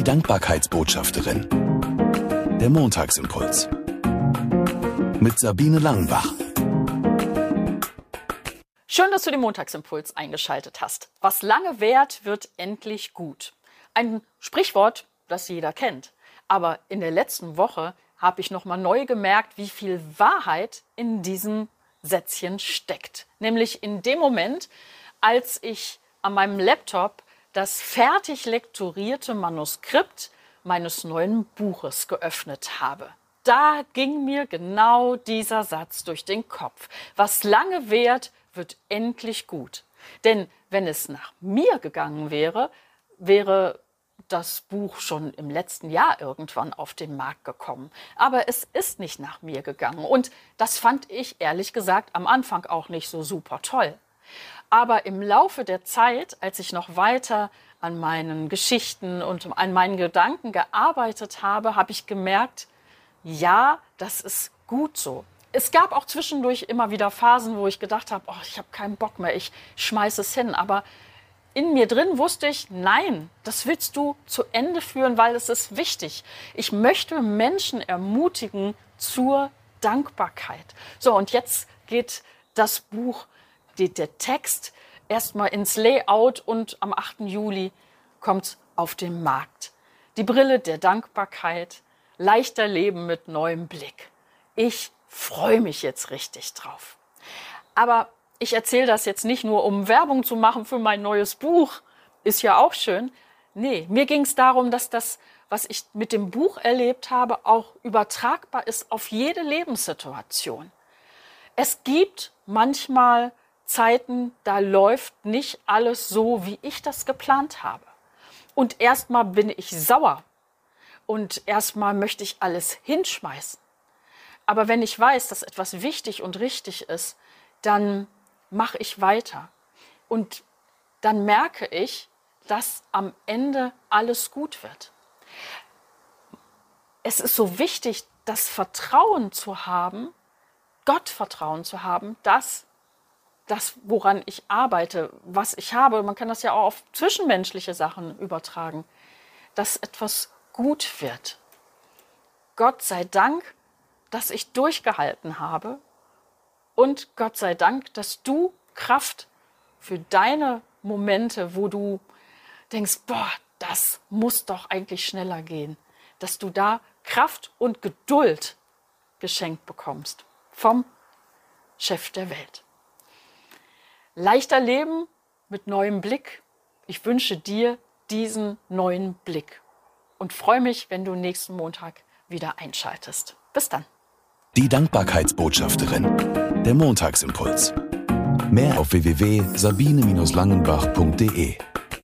Die Dankbarkeitsbotschafterin. Der Montagsimpuls. Mit Sabine Langenbach. Schön, dass du den Montagsimpuls eingeschaltet hast. Was lange währt, wird endlich gut. Ein Sprichwort, das jeder kennt. Aber in der letzten Woche habe ich nochmal neu gemerkt, wie viel Wahrheit in diesem Sätzchen steckt. Nämlich in dem Moment, als ich an meinem Laptop das fertig lektorierte Manuskript meines neuen Buches geöffnet habe. Da ging mir genau dieser Satz durch den Kopf. Was lange währt, wird endlich gut. Denn wenn es nach mir gegangen wäre, wäre das Buch schon im letzten Jahr irgendwann auf den Markt gekommen. Aber es ist nicht nach mir gegangen. Und das fand ich ehrlich gesagt am Anfang auch nicht so super toll. Aber im Laufe der Zeit, als ich noch weiter an meinen Geschichten und an meinen Gedanken gearbeitet habe, habe ich gemerkt, ja, das ist gut so. Es gab auch zwischendurch immer wieder Phasen, wo ich gedacht habe, oh, ich habe keinen Bock mehr, ich schmeiße es hin. Aber in mir drin wusste ich, nein, das willst du zu Ende führen, weil es ist wichtig. Ich möchte Menschen ermutigen zur Dankbarkeit. So, und jetzt geht das Buch, der Text erstmal ins Layout und am 8. Juli kommt auf den Markt. Die Brille der Dankbarkeit, leichter Leben mit neuem Blick. Ich freue mich jetzt richtig drauf. Aber ich erzähle das jetzt nicht nur, um Werbung zu machen für mein neues Buch. Ist ja auch schön. Nee, mir ging es darum, dass das, was ich mit dem Buch erlebt habe, auch übertragbar ist auf jede Lebenssituation. Es gibt manchmal Zeiten, da läuft nicht alles so, wie ich das geplant habe. Und erstmal bin ich sauer. Und erstmal möchte ich alles hinschmeißen. Aber wenn ich weiß, dass etwas wichtig und richtig ist, dann mache ich weiter. Und dann merke ich, dass am Ende alles gut wird. Es ist so wichtig, das Vertrauen zu haben, Gottvertrauen zu haben, dass das, woran ich arbeite, was ich habe, man kann das ja auch auf zwischenmenschliche Sachen übertragen, dass etwas gut wird. Gott sei Dank, dass ich durchgehalten habe und Gott sei Dank, dass du Kraft für deine Momente, wo du denkst, boah, das muss doch eigentlich schneller gehen, dass du da Kraft und Geduld geschenkt bekommst vom Chef der Welt. Leichter Leben mit neuem Blick. Ich wünsche dir diesen neuen Blick und freue mich, wenn du nächsten Montag wieder einschaltest. Bis dann. Die Dankbarkeitsbotschafterin. Der Montagsimpuls. Mehr auf www.sabine-langenbach.de